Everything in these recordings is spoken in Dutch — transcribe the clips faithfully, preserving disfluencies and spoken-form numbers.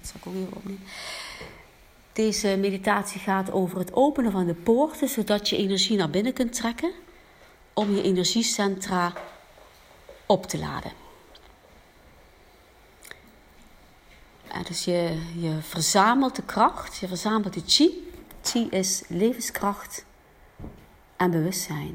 Dat zal ik ook even opnemen. Deze meditatie gaat over het openen van de poorten, zodat je energie naar binnen kunt trekken om je energiecentra op te laden. En dus je, je verzamelt de kracht, je verzamelt de chi. Chi is levenskracht en bewustzijn.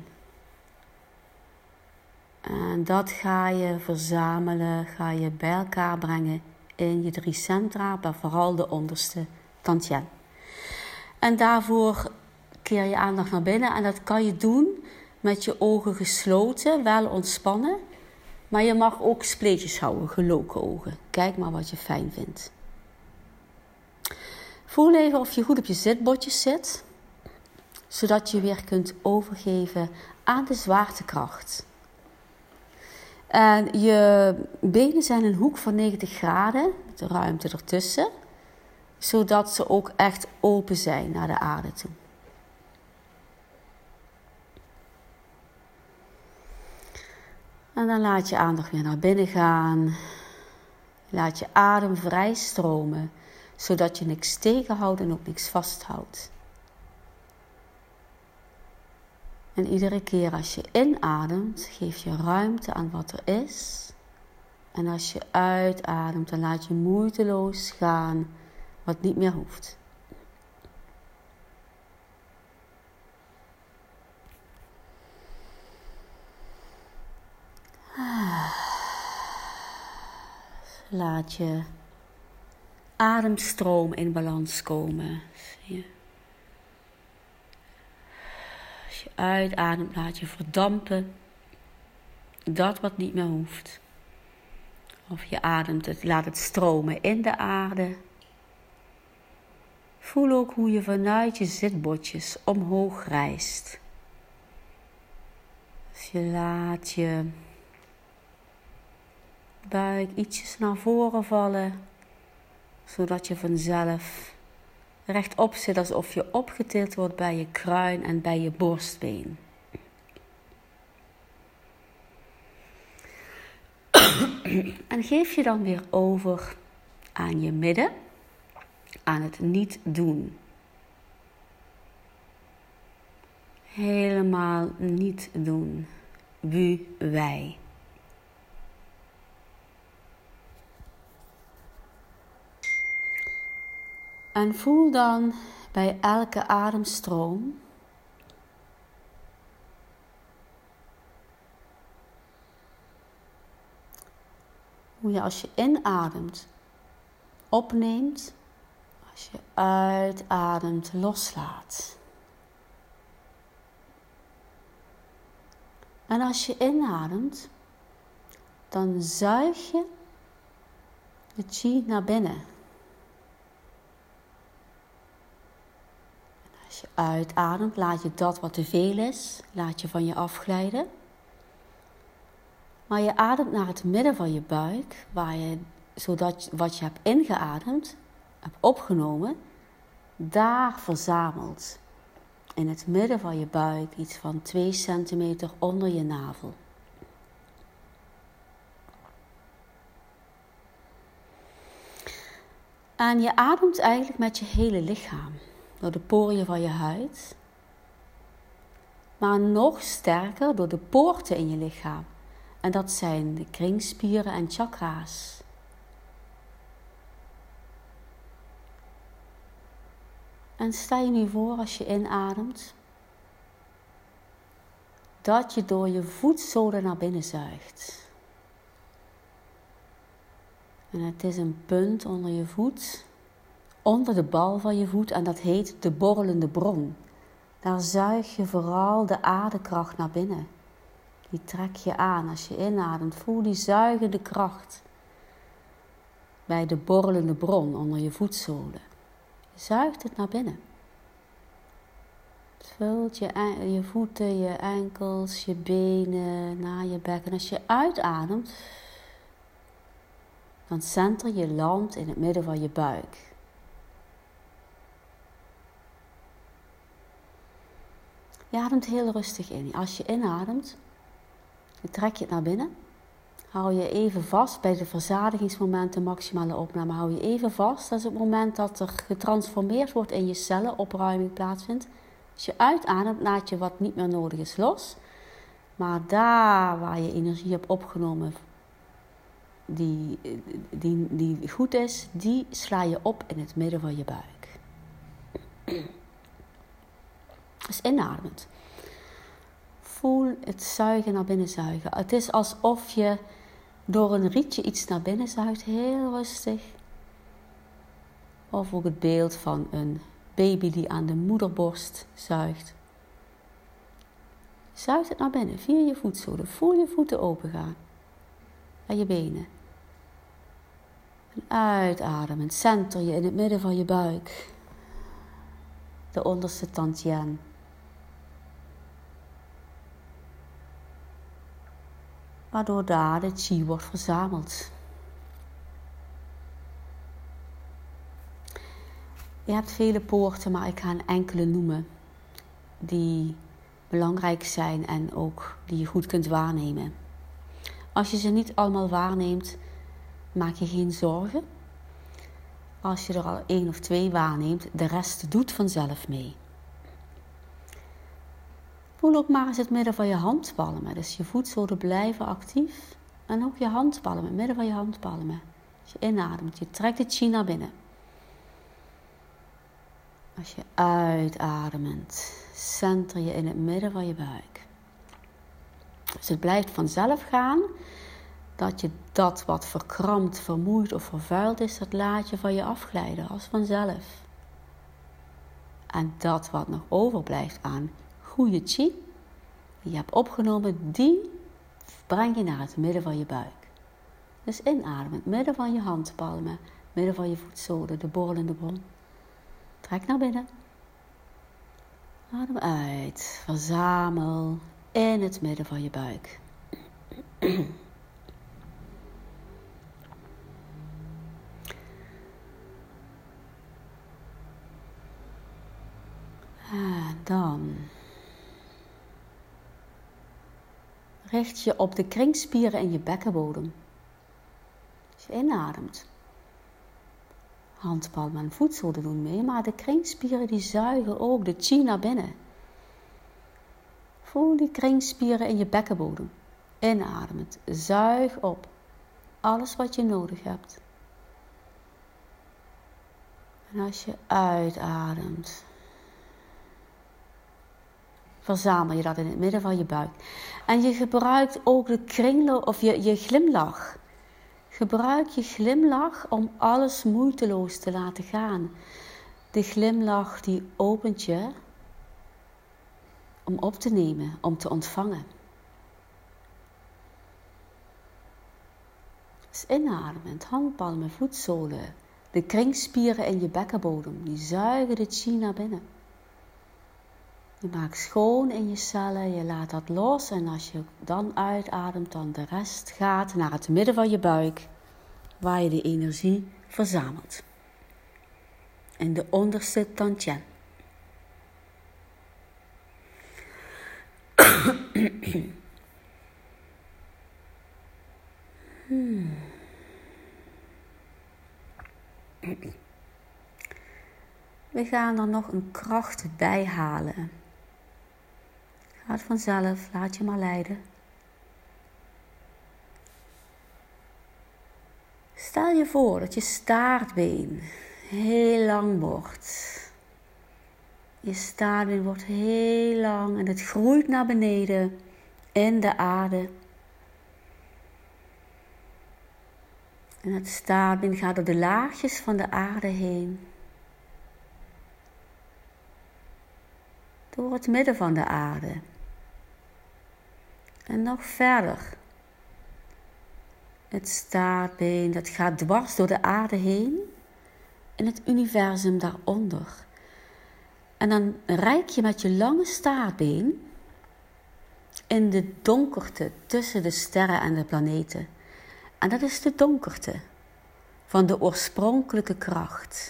En dat ga je verzamelen, ga je bij elkaar brengen in je drie centra, maar vooral de onderste tantien. En daarvoor keer je aandacht naar binnen en dat kan je doen met je ogen gesloten, wel ontspannen. Maar je mag ook spleetjes houden, geloken ogen. Kijk maar wat je fijn vindt. Voel even of je goed op je zitbotjes zit, zodat je weer kunt overgeven aan de zwaartekracht. En je benen zijn een hoek van negentig graden, met de ruimte ertussen, zodat ze ook echt open zijn naar de aarde toe. En dan laat je aandacht weer naar binnen gaan. Laat je adem vrij stromen, zodat je niks tegenhoudt en ook niks vasthoudt. En iedere keer als je inademt, geef je ruimte aan wat er is. En als je uitademt, dan laat je moeiteloos gaan wat niet meer hoeft. Laat je ademstroom in balans komen. Zie je? Als je uitademt, laat je verdampen dat wat niet meer hoeft. Of je ademt het, laat het stromen in de aarde. Voel ook hoe je vanuit je zitbotjes omhoog rijst. Dus je laat je buik ietsjes naar voren vallen, zodat je vanzelf rechtop zit alsof je opgetild wordt bij je kruin en bij je borstbeen. En geef je dan weer over aan je midden, aan het niet doen. Helemaal niet doen. Wie, wij. En voel dan bij elke ademstroom hoe je als je inademt opneemt, als je uitademt loslaat. En als je inademt, dan zuig je de chi naar binnen. Als je uitademt, laat je dat wat te veel is, laat je van je afglijden. Maar je ademt naar het midden van je buik, waar je, zodat wat je hebt ingeademd, hebt opgenomen, daar verzamelt. In het midden van je buik, iets van twee centimeter onder je navel. En je ademt eigenlijk met je hele lichaam. Door de poriën van je huid. Maar nog sterker door de poorten in je lichaam. En dat zijn de kringspieren en chakra's. En stel je nu voor als je inademt, dat je door je voetzolen naar binnen zuigt. En het is een punt onder je voet, onder de bal van je voet, en dat heet de borrelende bron. Daar zuig je vooral de aardekracht naar binnen. Die trek je aan als je inademt. Voel die zuigende kracht bij de borrelende bron onder je voetzolen. Je zuigt het naar binnen. Het vult je, je voeten, je enkels, je benen, naar je bek. En als je uitademt, dan center je land in het midden van je buik. Je ademt heel rustig in. Als je inademt, dan trek je het naar binnen. hou je even vast bij de verzadigingsmomenten, maximale opname. Hou je even vast. Dat is het moment dat er getransformeerd wordt in je cellen, opruiming plaatsvindt. Als je uitademt, laat je wat niet meer nodig is los. Maar daar waar je energie hebt opgenomen, die, die, die goed is, die sla je op in het midden van je buik. Dus inademend. Voel het zuigen naar binnen zuigen. Het is alsof je door een rietje iets naar binnen zuigt, heel rustig. Of ook het beeld van een baby die aan de moederborst zuigt. Zuig het naar binnen, via je voetzolen. Voel je voeten open gaan. En je benen. En uitademend, center je in het midden van je buik. De onderste tantien. Waardoor daar de chi wordt verzameld. Je hebt vele poorten, maar ik ga een enkele noemen. Die belangrijk zijn en ook die je goed kunt waarnemen. Als je ze niet allemaal waarneemt, maak je geen zorgen. Als je er al één of twee waarneemt, de rest doet vanzelf mee. Voel ook maar eens het midden van je handpalmen. Dus je voetzolen blijven actief. En ook je handpalmen, het midden van je handpalmen. Als je inademt, je trekt de chi naar binnen. Als je uitademt, center je in het midden van je buik. Dus het blijft vanzelf gaan. Dat je dat wat verkrampt, vermoeid of vervuild is, dat laat je van je afglijden als vanzelf. En dat wat nog overblijft aan goede chi, die je hebt opgenomen, die breng je naar het midden van je buik. Dus inademen, het midden van je handpalmen, midden van je voetzolen, de borrelende bron. Trek naar binnen. Adem uit. Verzamel in het midden van je buik. En dan richt je op de kringspieren in je bekkenbodem. Als je inademt. Handpalmen en voetzolen doen mee, maar de kringspieren die zuigen ook de chi naar binnen. Voel die kringspieren in je bekkenbodem. Inademend, zuig op alles wat je nodig hebt. En als je uitademt, verzamel je dat in het midden van je buik. En je gebruikt ook de kringloop of je, je glimlach. Gebruik je glimlach om alles moeiteloos te laten gaan. De glimlach die opent je om op te nemen, om te ontvangen. Dus inademend, handpalmen, voetzolen, de kringspieren in je bekkenbodem, die zuigen de chi naar binnen. Je maakt schoon in je cellen, je laat dat los en als je dan uitademt, dan de rest gaat naar het midden van je buik, waar je de energie verzamelt. In de onderste tantien. hmm. We gaan er nog een kracht bij halen. Gaat vanzelf, laat je maar leiden. Stel je voor dat je staartbeen heel lang wordt. Je staartbeen wordt heel lang en het groeit naar beneden in de aarde. En het staartbeen gaat door de laagjes van de aarde heen. Door het midden van de aarde. En nog verder. Het staartbeen, dat gaat dwars door de aarde heen. En het universum daaronder. En dan reik je met je lange staartbeen in de donkerte tussen de sterren en de planeten. En dat is de donkerte van de oorspronkelijke kracht.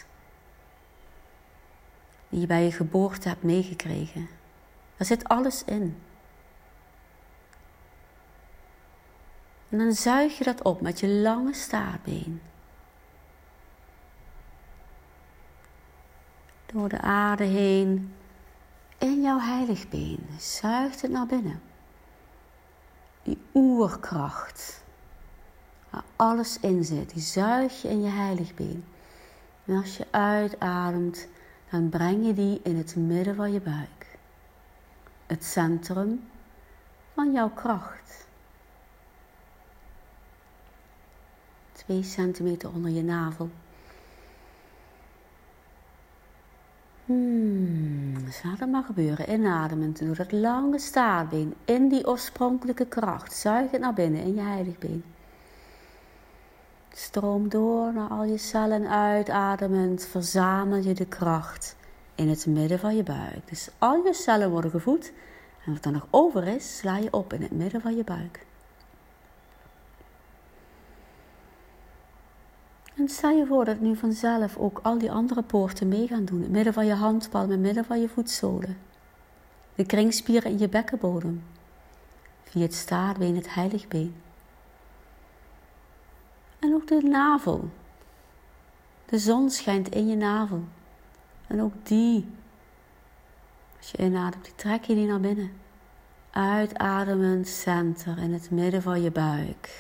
Die je bij je geboorte hebt meegekregen. Daar zit alles in. En dan zuig je dat op met je lange staartbeen. Door de aarde heen. In jouw heiligbeen. Zuigt het naar binnen. Die oerkracht. Waar alles in zit. Die zuig je in je heiligbeen. En als je uitademt. Dan breng je die in het midden van je buik. Het centrum van jouw kracht. Twee centimeter onder je navel. Hmm, dus laat het maar gebeuren. Inademend door dat lange staartbeen. In die oorspronkelijke kracht. Zuig het naar binnen in je heiligbeen. Stroom door naar al je cellen. Uitademend verzamel je de kracht in het midden van je buik. Dus al je cellen worden gevoed. En wat er nog over is, sla je op in het midden van je buik. En stel je voor dat nu vanzelf ook al die andere poorten mee gaan doen. Het midden van je handpalm, het midden van je voetzolen. De kringspieren in je bekkenbodem. Via het staartbeen, het heiligbeen. En ook de navel. De zon schijnt in je navel. En ook die, als je inademt, die trek je die naar binnen. Uitademend center in het midden van je buik.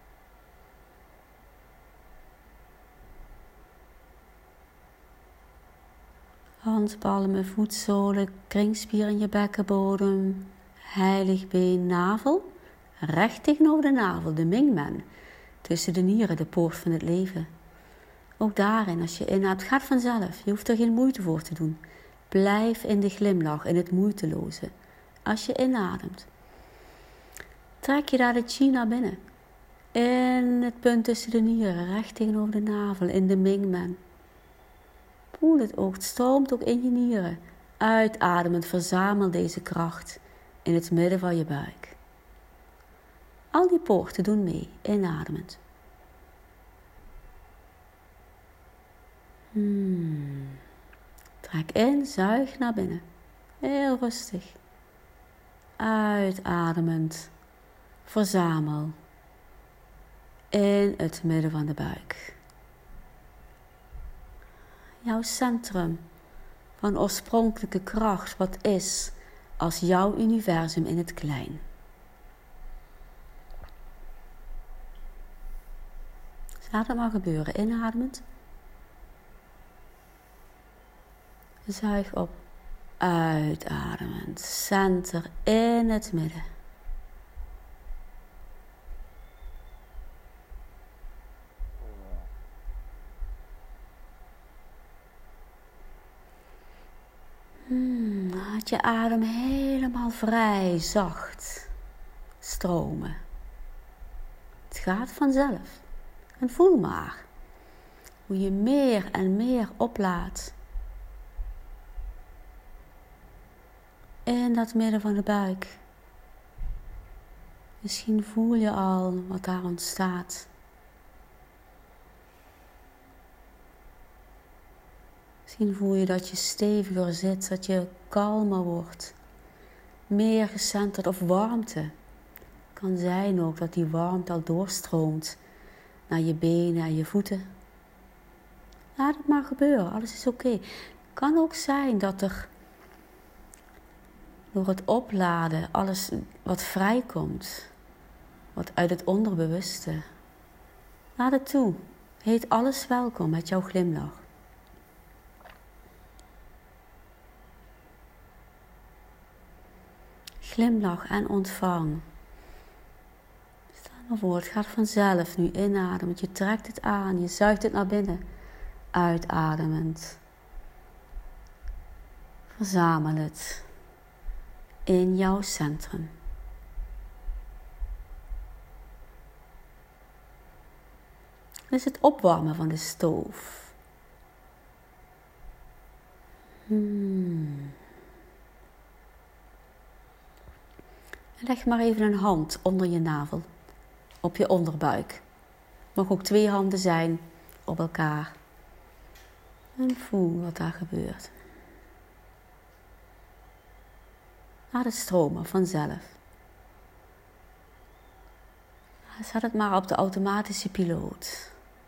Handpalmen, voetzolen, kringspier in je bekkenbodem, heiligbeen, navel. Recht tegenover de navel, de Mingmen. Tussen de nieren, de poort van het leven. Ook daarin, als je inademt, gaat vanzelf. Je hoeft er geen moeite voor te doen. Blijf in de glimlach, in het moeiteloze. Als je inademt, trek je daar de chi naar binnen. In het punt tussen de nieren, recht tegenover de navel, in de Mingmen. Voel het ook, het stroomt ook in je nieren. Uitademend verzamel deze kracht in het midden van je buik. Al die poorten doen mee, inademend. Hmm. Trek in, zuig naar binnen. Heel rustig. Uitademend. Verzamel. In het midden van de buik. Jouw centrum van oorspronkelijke kracht, wat is als jouw universum in het klein. Dus laat het maar gebeuren, inademend. Zuig op, uitademend, center in het midden. Hmm, laat je adem helemaal vrij, zacht stromen. Het gaat vanzelf. En voel maar hoe je meer en meer oplaat. In dat midden van de buik. Misschien voel je al wat daar ontstaat. Misschien voel je dat je steviger zit, dat je kalmer wordt. Meer gecenterd of warmte. Kan zijn ook dat die warmte al doorstroomt naar je benen en je voeten. Laat het maar gebeuren, alles is oké. Kan ook zijn dat er door het opladen alles wat vrijkomt. Wat uit het onderbewuste. Laat het toe. Heet alles welkom met jouw glimlach. Glimlach en ontvang. Stel maar voor, het gaat vanzelf nu inademend. Je trekt het aan, je zuigt het naar binnen. Uitademend. Verzamel het in jouw centrum. Dit is het opwarmen van de stoof. Hmm. Leg maar even een hand onder je navel, op je onderbuik. Mag ook twee handen zijn op elkaar. En voel wat daar gebeurt. Laat het stromen vanzelf. Laat Zet het maar op de automatische piloot.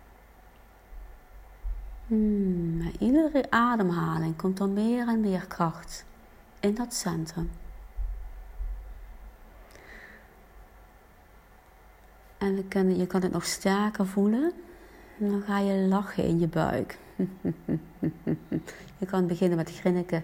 Hmm, met iedere ademhaling komt er meer en meer kracht in dat centrum. En je kan, je kan het nog sterker voelen. En dan ga je lachen in je buik. Je kan beginnen met grinniken.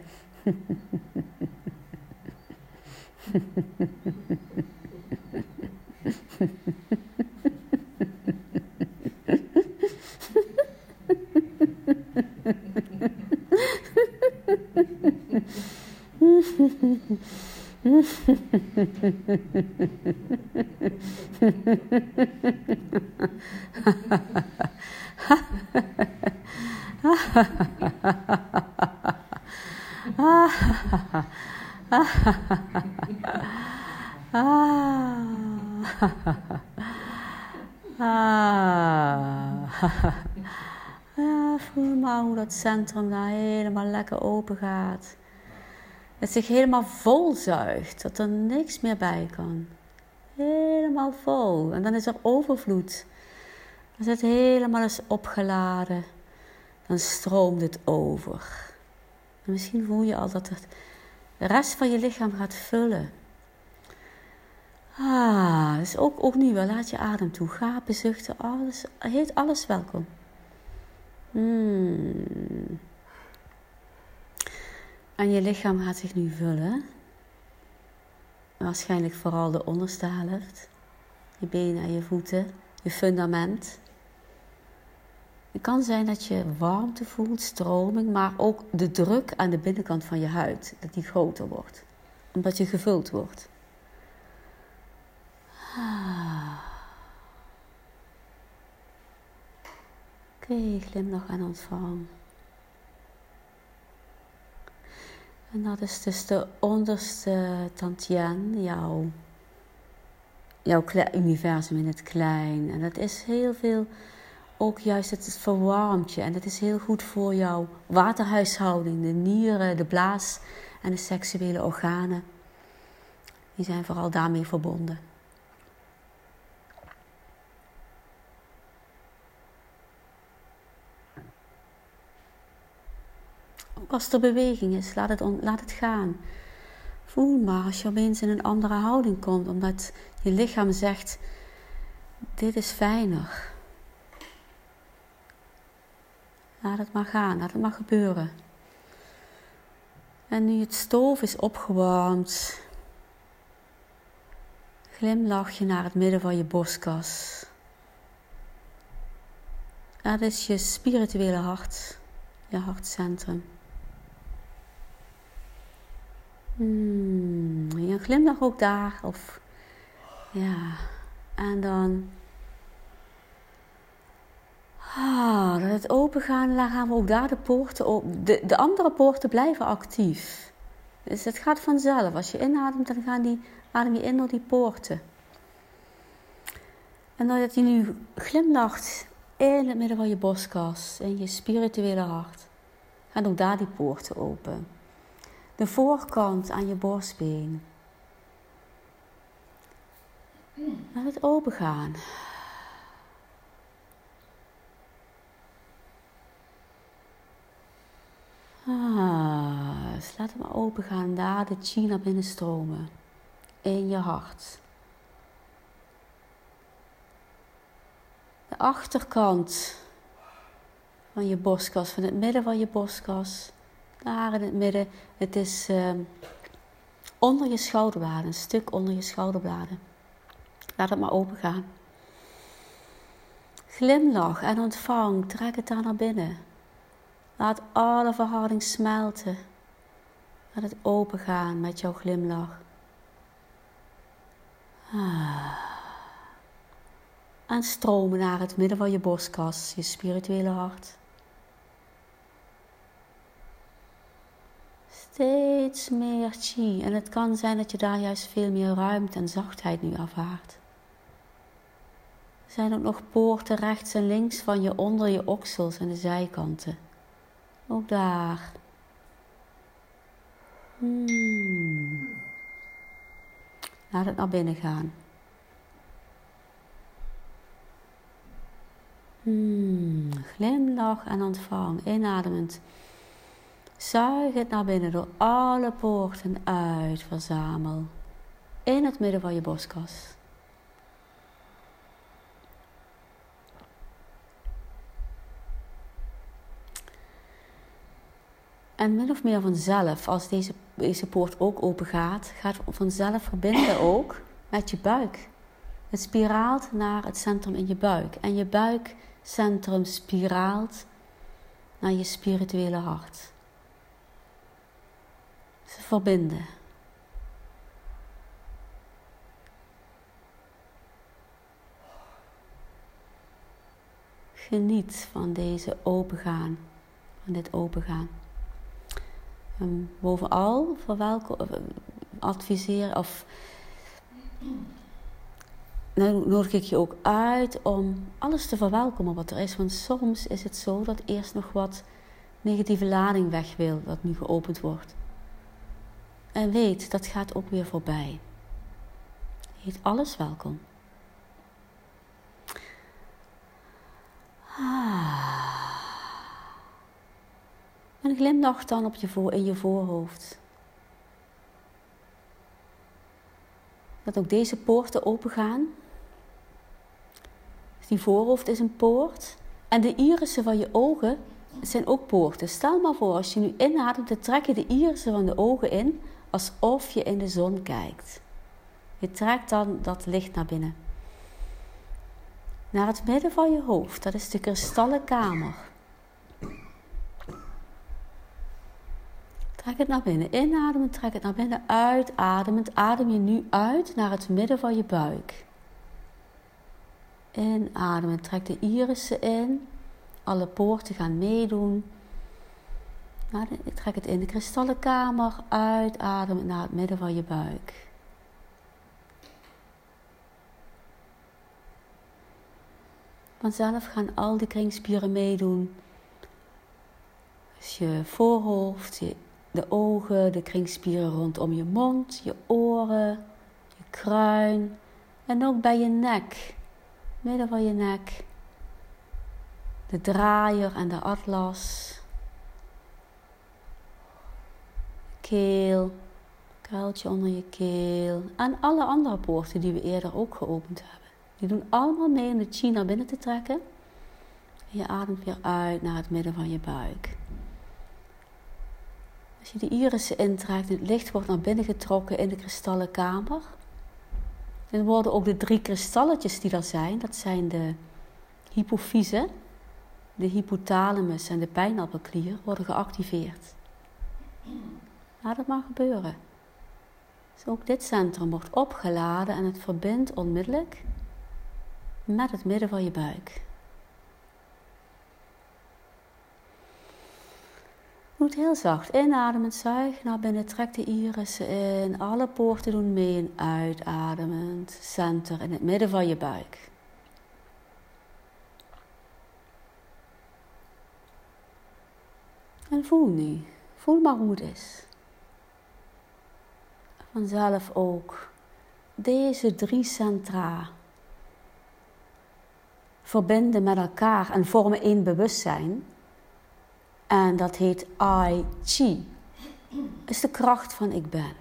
Ja, voel maar hoe dat centrum daar helemaal lekker open gaat. Het zich helemaal vol zuigt, dat er niks meer bij kan. Helemaal vol. En dan is er overvloed. Dan is het helemaal eens opgeladen. Dan stroomt het over. En misschien voel je al dat het de rest van je lichaam gaat vullen. Ah, dus ook, ook nu wel, laat je adem toe. Gapen, zuchten, alles, heet alles welkom. Hmm. En je lichaam gaat zich nu vullen. Waarschijnlijk vooral de onderste helft. Je benen en je voeten, je fundament. Het kan zijn dat je warmte voelt, stroming, maar ook de druk aan de binnenkant van je huid, dat die groter wordt. Omdat je gevuld wordt. Ah. Oké, okay, glimlach en ontvang. En dat is dus de onderste tantien, jouw, jouw universum in het klein. En dat is heel veel, ook juist het verwarmt je. En dat is heel goed voor jouw waterhuishouding, de nieren, de blaas en de seksuele organen. Die zijn vooral daarmee verbonden. Ook als er beweging is, laat het, on, laat het gaan. Voel maar als je opeens in een andere houding komt, omdat je lichaam zegt, dit is fijner. Laat het maar gaan, laat het maar gebeuren. En nu het stoof is opgewarmd, glimlach je naar het midden van je borstkas. Dat is je spirituele hart, je hartcentrum. Hmm, je glimlach ook daar, of ja, en dan ah, dat het open gaan, dan gaan we ook daar de poorten open. De, de andere poorten blijven actief. Dus het gaat vanzelf. Als je inademt, dan gaan die, adem je in door die poorten. En doordat je nu glimlacht in het midden van je borstkas, in je spirituele hart, gaan ook daar die poorten open. De voorkant aan je borstbeen. Laat het open gaan. Ah, dus laat het maar open gaan. Daar de chi naar binnen stromen. In je hart. De achterkant van je borstkas, van het midden van je borstkas. Daar in het midden. Het is uh, onder je schouderbladen, een stuk onder je schouderbladen. Laat het maar open gaan. Glimlach en ontvang, trek het daar naar binnen. Laat alle verharding smelten. Laat het open gaan met jouw glimlach. Ah. En stromen naar het midden van je borstkas, je spirituele hart. Steeds meer chi. En het kan zijn dat je daar juist veel meer ruimte en zachtheid nu ervaart. Er zijn ook nog poorten rechts en links van je onder je oksels en de zijkanten. Ook daar. Hmm. Laat het naar binnen gaan. Hmm, glimlach en ontvang. Inademend. Zuig het naar binnen door alle poorten uit. Verzamel. In het midden van je borstkas. En min of meer vanzelf, als deze, deze poort ook open gaat, gaat vanzelf verbinden ook met je buik. Het spiraalt naar het centrum in je buik. En je buikcentrum spiraalt naar je spirituele hart. Ze verbinden. Geniet van deze opengaan, van dit opengaan. Um, bovenal verwelkom, adviseer of nou nodig ik je ook uit om alles te verwelkomen wat er is. Want soms is het zo dat eerst nog wat negatieve lading weg wil, dat nu geopend wordt. En weet, dat gaat ook weer voorbij. Heet alles welkom. Ah. En glimlach dan op je voor, in je voorhoofd. Dat ook deze poorten open gaan. Die voorhoofd is een poort. En de irissen van je ogen zijn ook poorten. Stel maar voor, als je nu inademt, dan trek je de irissen van de ogen in, alsof je in de zon kijkt. Je trekt dan dat licht naar binnen. Naar het midden van je hoofd, dat is de kristallen kamer. Trek het naar binnen. Inademen, trek het naar binnen. Uitademend. Adem je nu uit naar het midden van je buik. Inademen. Trek de irissen in. Alle poorten gaan meedoen. Trek het in de kristallen kamer. Uitademen naar het midden van je buik. Vanzelf gaan al die kringspieren meedoen. Dus je voorhoofd, je de ogen, de kringspieren rondom je mond, je oren, je kruin en ook bij je nek, midden van je nek, de draaier en de atlas, keel, kuiltje onder je keel en alle andere poorten die we eerder ook geopend hebben. Die doen allemaal mee om de chi naar binnen te trekken en je ademt weer uit naar het midden van je buik. Als je de irissen intrekt en het licht wordt naar binnen getrokken in de kristallen kamer. Dan worden ook de drie kristalletjes die er zijn, dat zijn de hypofyse, de hypothalamus en de pijnappelklier, worden geactiveerd. Laat het maar gebeuren. Dus ook dit centrum wordt opgeladen en het verbindt onmiddellijk met het midden van je buik. Doe het heel zacht. Inademend, zuig naar binnen, trek de irissen in. Alle poorten doen mee en uitademend. Center in het midden van je buik. En voel nu. Voel maar hoe het is. Vanzelf ook deze drie centra verbinden met elkaar en vormen één bewustzijn. En dat heet I Chi. Is de kracht van ik ben.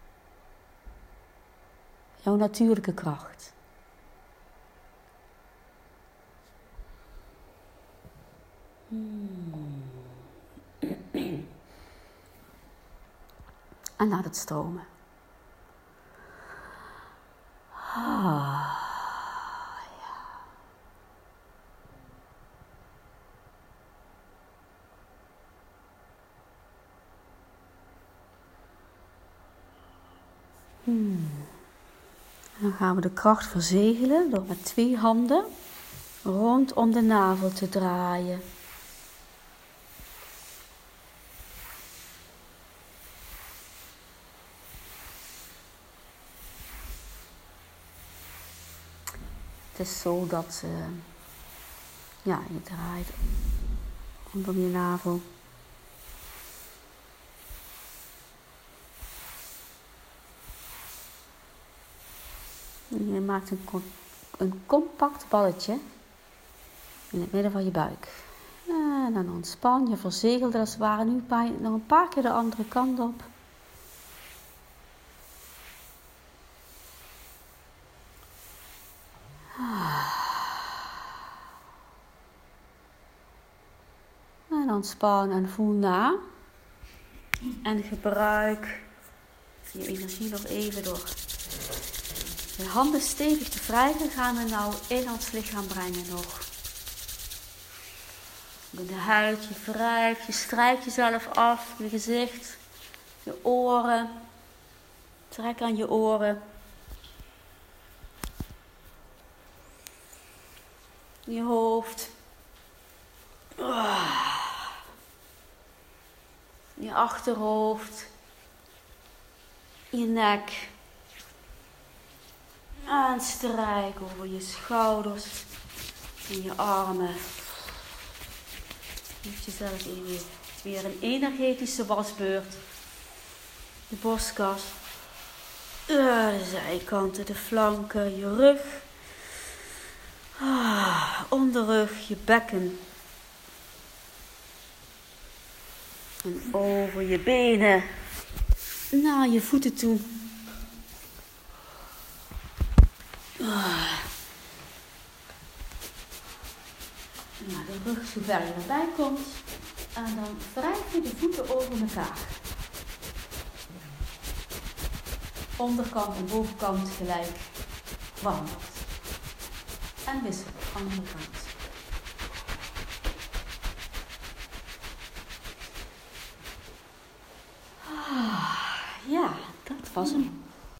Jouw natuurlijke kracht. Hmm. En laat het stromen. Ah. Hmm. En dan gaan we de kracht verzegelen door met twee handen rondom de navel te draaien. Het is zo dat uh, ja, je draait rondom je navel. Je maakt een, een compact balletje. In het midden van je buik. En dan ontspan je, verzegelde als het ware. Nu nog een paar keer de andere kant op. En ontspan en voel na. En gebruik je energie nog even door je handen stevig te wrijven. Gaan we nou in ons lichaam brengen nog. Met de huid, je wrijft, je strijkt jezelf af. Je gezicht, je oren. Trek aan je oren. Je hoofd. Je achterhoofd. Je nek. En strijk over je schouders. En je armen. Geef jezelf even weer een energetische wasbeurt. De borstkas. De zijkanten, de flanken, je rug. Onderrug, je bekken. En over je benen. Naar je voeten toe. Naar de rug zover je erbij komt. En dan wrijf je de voeten over elkaar. Onderkant en bovenkant gelijk wandelt. En wissel, andere kant. Ah, ja, dat was hem.